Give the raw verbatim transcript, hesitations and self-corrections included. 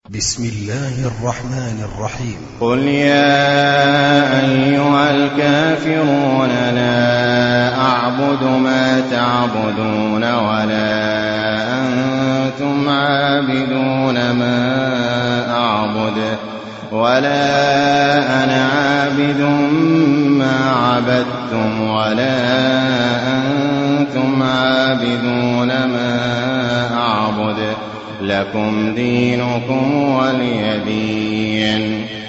بسم الله الرحمن الرحيم. قل يا أيها الكافرون لا أعبد ما تعبدون ولا أنتم عابدون ما أعبد ولا أنا عابد ما عبدتم ولا أنتم عابدون ما أعبد لكم دينكم ولي دين.